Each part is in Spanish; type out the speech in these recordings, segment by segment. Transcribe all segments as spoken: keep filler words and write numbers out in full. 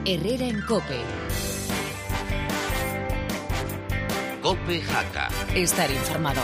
Herrera en COPE. COPE Jaca. Estar informado.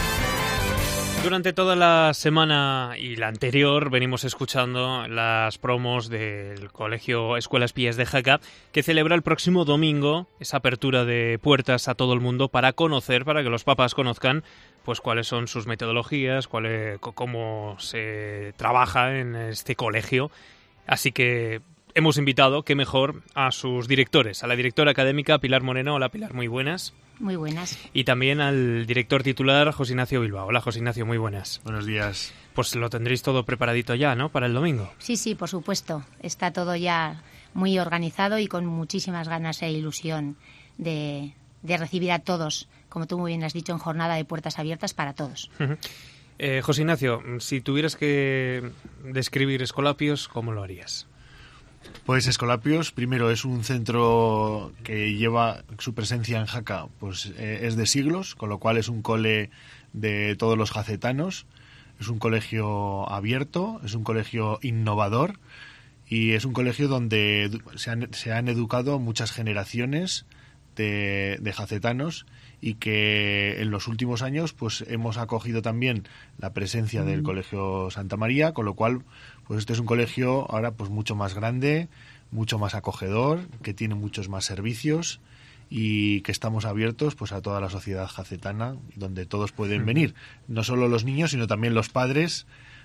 Durante toda la semana y la anterior venimos escuchando las promos del Colegio Escuelas Pías de Jaca, que celebra el próximo domingo esa apertura de puertas a todo el mundo para conocer, para que los papás conozcan pues cuáles son sus metodologías, cuál es, cómo se trabaja en este colegio. Así que hemos invitado, qué mejor, a sus directores, a la directora académica Pilar Moreno. Hola Pilar, muy buenas. Muy buenas. Y también al director titular, José Ignacio Bilbao. Hola, José Ignacio, muy buenas. Buenos días. Pues lo tendréis todo preparadito ya, ¿no?, para el domingo. Sí, sí, por supuesto. Está todo ya muy organizado y con muchísimas ganas e ilusión de, de recibir a todos, como tú muy bien has dicho, en jornada de puertas abiertas para todos. Uh-huh. eh, José Ignacio, si tuvieras que describir Escolapios, ¿cómo lo harías? Pues Escolapios, primero, es un centro que lleva su presencia en Jaca, pues eh, es de siglos, con lo cual es un cole de todos los jacetanos, es un colegio abierto, es un colegio innovador y es un colegio donde se han, se han educado muchas generaciones de, de jacetanos y que en los últimos años pues hemos acogido también la presencia del Colegio Santa María, con lo cual pues este es un colegio ahora pues mucho más grande, mucho más acogedor, que tiene muchos más servicios y que estamos abiertos pues a toda la sociedad jacetana, donde todos pueden venir, no solo los niños sino también los padres,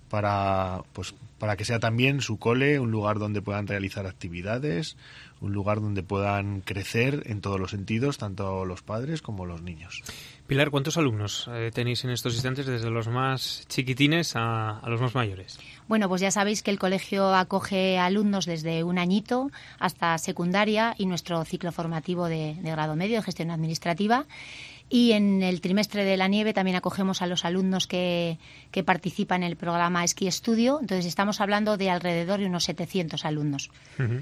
para pues para que sea también su cole un lugar donde puedan realizar actividades, un lugar donde puedan crecer en todos los sentidos, tanto los padres como los niños. Pilar, ¿cuántos alumnos eh, tenéis en estos instantes, desde los más chiquitines a, a los más mayores? Bueno, pues ya sabéis que el colegio acoge alumnos desde un añito hasta secundaria y nuestro ciclo formativo de, de grado medio de gestión administrativa. Y en el trimestre de la nieve también acogemos a los alumnos que, que participan en el programa Esquí Estudio. Entonces estamos hablando de alrededor de unos setecientos alumnos. Uh-huh.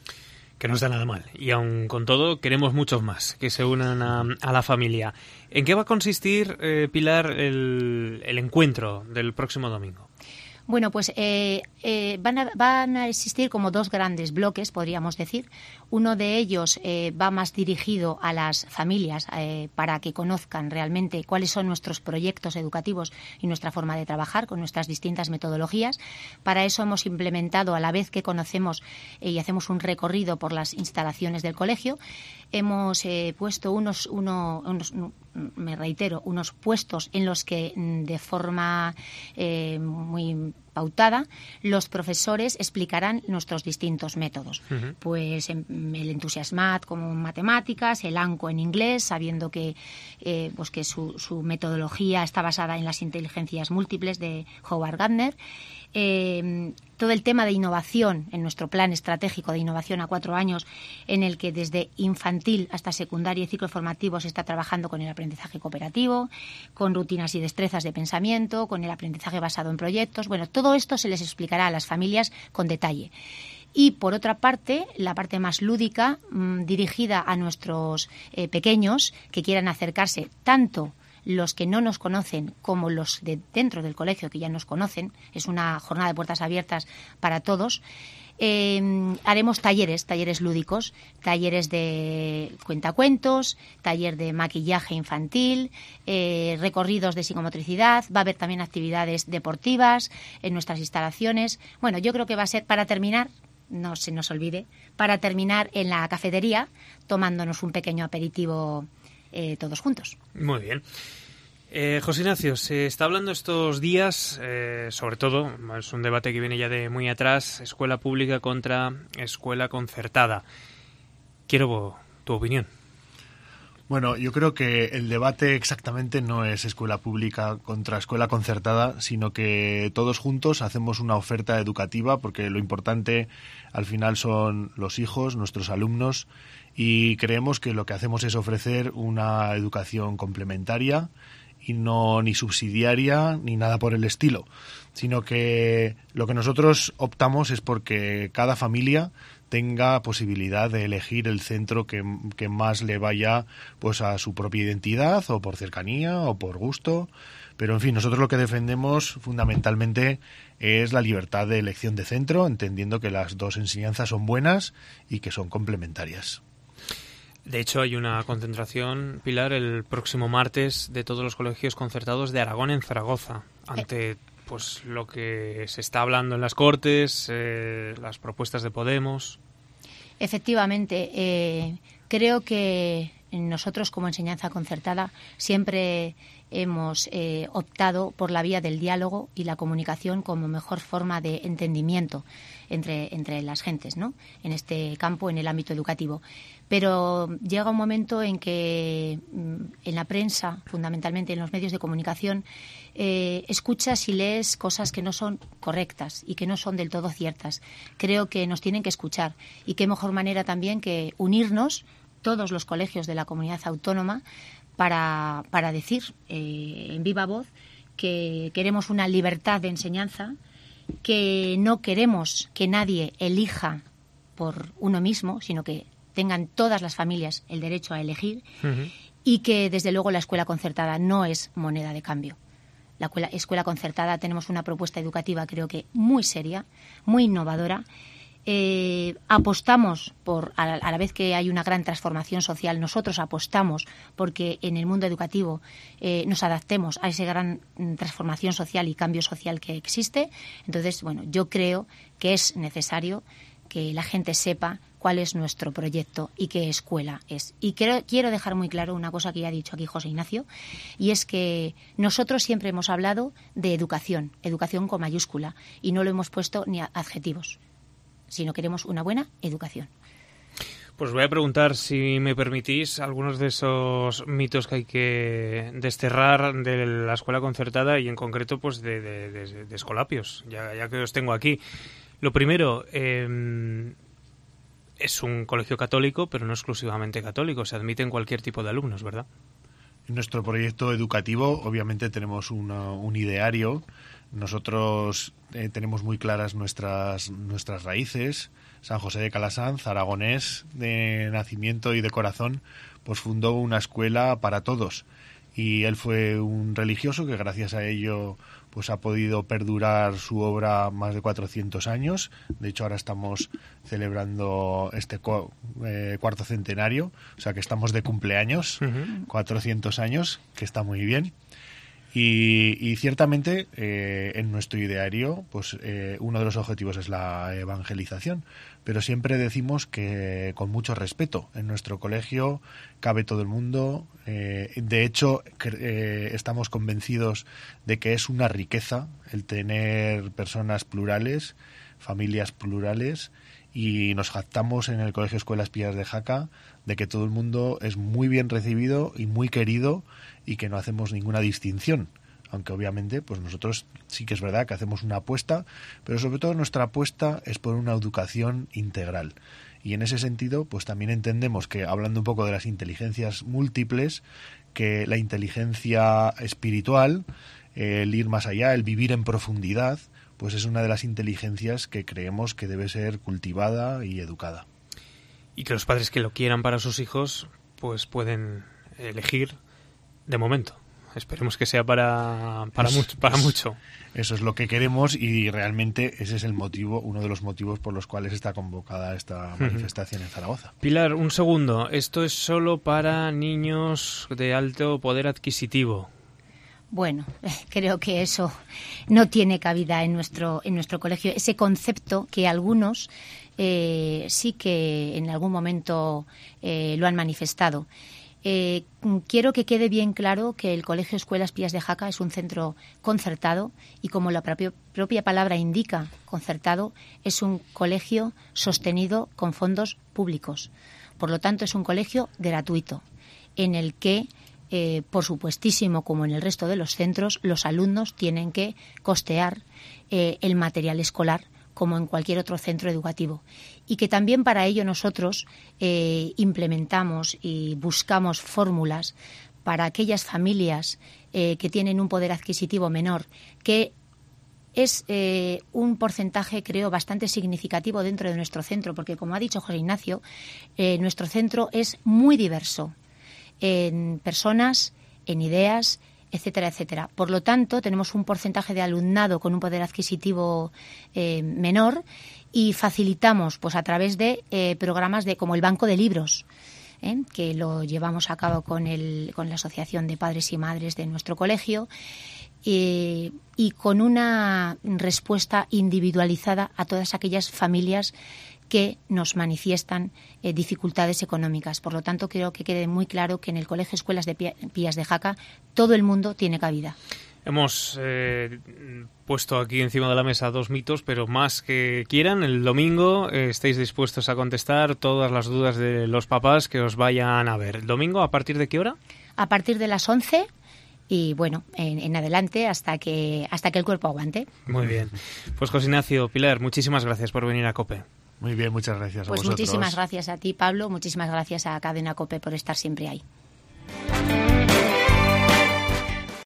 Que no está nada mal. Y aun con todo, queremos muchos más que se unan a, a la familia. ¿En qué va a consistir, eh, Pilar, el, el encuentro del próximo domingo? Bueno, pues eh, eh, van, a, van a existir como dos grandes bloques, podríamos decir. Uno de ellos eh, va más dirigido a las familias eh, para que conozcan realmente cuáles son nuestros proyectos educativos y nuestra forma de trabajar con nuestras distintas metodologías. Para eso hemos implementado, a la vez que conocemos eh, y hacemos un recorrido por las instalaciones del colegio, hemos eh, puesto unos, uno, unos, me reitero, unos puestos en los que de forma eh, muy pautada los profesores explicarán nuestros distintos métodos. Uh-huh. Pues el Entusiasmat como matemáticas, el ANCO en inglés, sabiendo que eh, pues que su, su metodología está basada en las inteligencias múltiples de Howard Gardner. Eh, todo el tema de innovación en nuestro plan estratégico de innovación a cuatro años, en el que desde infantil hasta secundaria y ciclo formativo se está trabajando con el aprendizaje cooperativo, con rutinas y destrezas de pensamiento, con el aprendizaje basado en proyectos. Bueno, todo esto se les explicará a las familias con detalle. Y, por otra parte, la parte más lúdica, mmm, dirigida a nuestros eh, pequeños que quieran acercarse tanto los que no nos conocen como los de dentro del colegio que ya nos conocen. Es una jornada de puertas abiertas para todos. Eh, haremos talleres, talleres lúdicos, talleres de cuentacuentos, taller de maquillaje infantil, eh, recorridos de psicomotricidad. Va a haber también actividades deportivas en nuestras instalaciones. Bueno, yo creo que va a ser, para terminar, no se nos olvide, para terminar en la cafetería tomándonos un pequeño aperitivo eh, todos juntos. Muy bien. Eh, José Ignacio, se está hablando estos días, eh, sobre todo, es un debate que viene ya de muy atrás, escuela pública contra escuela concertada. Quiero tu opinión. Bueno, yo creo que el debate exactamente no es escuela pública contra escuela concertada, sino que todos juntos hacemos una oferta educativa, porque lo importante al final son los hijos, nuestros alumnos, y creemos que lo que hacemos es ofrecer una educación complementaria y no ni subsidiaria ni nada por el estilo, sino que lo que nosotros optamos es porque cada familia tenga posibilidad de elegir el centro que, que más le vaya pues a su propia identidad, o por cercanía, o por gusto. Pero, en fin, nosotros lo que defendemos fundamentalmente es la libertad de elección de centro, entendiendo que las dos enseñanzas son buenas y que son complementarias. De hecho, hay una concentración, Pilar, el próximo martes de todos los colegios concertados de Aragón en Zaragoza, ante pues lo que se está hablando en las Cortes, eh, las propuestas de Podemos. Efectivamente, eh, creo que nosotros como enseñanza concertada siempre hemos eh, optado por la vía del diálogo y la comunicación como mejor forma de entendimiento entre, entre las gentes, ¿no?, en este campo, en el ámbito educativo. Pero llega un momento en que en la prensa, fundamentalmente en los medios de comunicación, eh, escuchas y lees cosas que no son correctas y que no son del todo ciertas. Creo que nos tienen que escuchar, y qué mejor manera también que unirnos todos los colegios de la comunidad autónoma para, para decir eh, en viva voz que queremos una libertad de enseñanza, que no queremos que nadie elija por uno mismo, sino que tengan todas las familias el derecho a elegir, uh-huh. y que, desde luego, la escuela concertada no es moneda de cambio. La escuela, escuela concertada tenemos una propuesta educativa, creo que muy seria, muy innovadora. Eh, apostamos por, a la, a la vez que hay una gran transformación social, nosotros apostamos porque en el mundo educativo eh, nos adaptemos a esa gran transformación social y cambio social que existe. Entonces, bueno, yo creo que es necesario que la gente sepa cuál es nuestro proyecto y qué escuela es. Y quiero, quiero dejar muy claro una cosa que ya ha dicho aquí José Ignacio, y es que nosotros siempre hemos hablado de educación, educación con mayúscula, y no lo hemos puesto ni a adjetivos, sino queremos una buena educación. Pues voy a preguntar, si me permitís, algunos de esos mitos que hay que desterrar de la escuela concertada, y en concreto pues de, de, de, de Escolapios, ya, ya que os tengo aquí. Lo primero, eh, es un colegio católico, pero no exclusivamente católico, se admiten cualquier tipo de alumnos, ¿verdad? En nuestro proyecto educativo, obviamente, tenemos una, un ideario. Nosotros eh, tenemos muy claras nuestras, nuestras raíces. San José de Calasanz, aragonés de nacimiento y de corazón, pues fundó una escuela para todos. Y él fue un religioso que, gracias a ello, pues ha podido perdurar su obra más de cuatrocientos años. De hecho, ahora estamos celebrando este cu- eh, cuarto centenario, o sea que estamos de cumpleaños, uh-huh. cuatrocientos años, que está muy bien. Y, y ciertamente eh, en nuestro ideario pues eh, uno de los objetivos es la evangelización, pero siempre decimos que con mucho respeto. En nuestro colegio cabe todo el mundo. Eh, de hecho, que, eh, estamos convencidos de que es una riqueza el tener personas plurales, familias plurales, y nos jactamos en el Colegio Escuelas Pías de Jaca de que todo el mundo es muy bien recibido y muy querido, y que no hacemos ninguna distinción, aunque obviamente pues nosotros sí que es verdad que hacemos una apuesta, pero sobre todo nuestra apuesta es por una educación integral. Y en ese sentido pues también entendemos que, hablando un poco de las inteligencias múltiples, que la inteligencia espiritual, el ir más allá, el vivir en profundidad, pues es una de las inteligencias que creemos que debe ser cultivada y educada. Y que los padres que lo quieran para sus hijos pues pueden elegir de momento. Esperemos que sea para, para, es, mucho, para es, mucho. Eso es lo que queremos, y realmente ese es el motivo, uno de los motivos por los cuales está convocada esta manifestación uh-huh. en Zaragoza. Pilar, un segundo. Esto es solo para niños de alto poder adquisitivo. Bueno, creo que eso no tiene cabida en nuestro en nuestro colegio. Ese concepto que algunos eh, sí que en algún momento eh, lo han manifestado. Eh, quiero que quede bien claro que el Colegio Escuelas Pías de Jaca es un centro concertado, y, como la propia, propia palabra indica, concertado, es un colegio sostenido con fondos públicos. Por lo tanto, es un colegio gratuito, en el que, eh, por supuestísimo, como en el resto de los centros, los alumnos tienen que costear eh, el material escolar, como en cualquier otro centro educativo, y que también para ello nosotros eh, implementamos y buscamos fórmulas para aquellas familias eh, que tienen un poder adquisitivo menor, que es eh, un porcentaje, creo, bastante significativo dentro de nuestro centro, porque, como ha dicho José Ignacio, eh, nuestro centro es muy diverso en personas, en ideas, etcétera, etcétera. Por lo tanto, tenemos un porcentaje de alumnado con un poder adquisitivo eh, menor y facilitamos, pues, a través de eh, programas de como el Banco de Libros, ¿eh? que lo llevamos a cabo con, el, con la Asociación de Padres y Madres de nuestro colegio, eh, y con una respuesta individualizada a todas aquellas familias que nos manifiestan eh, dificultades económicas. Por lo tanto, creo que quede muy claro que en el Colegio Escuelas de Pías de Jaca todo el mundo tiene cabida. Hemos eh, puesto aquí encima de la mesa dos mitos, pero más que quieran, el domingo eh, estéis dispuestos a contestar todas las dudas de los papás que os vayan a ver. ¿El domingo a partir de qué hora? A partir de las once y, bueno, en, en adelante hasta que, hasta que el cuerpo aguante. Muy bien. Pues José Ignacio, Pilar, muchísimas gracias por venir a COPE. Muy bien, muchas gracias a pues vosotros. Muchísimas gracias a ti, Pablo, muchísimas gracias a Cadena COPE por estar siempre ahí.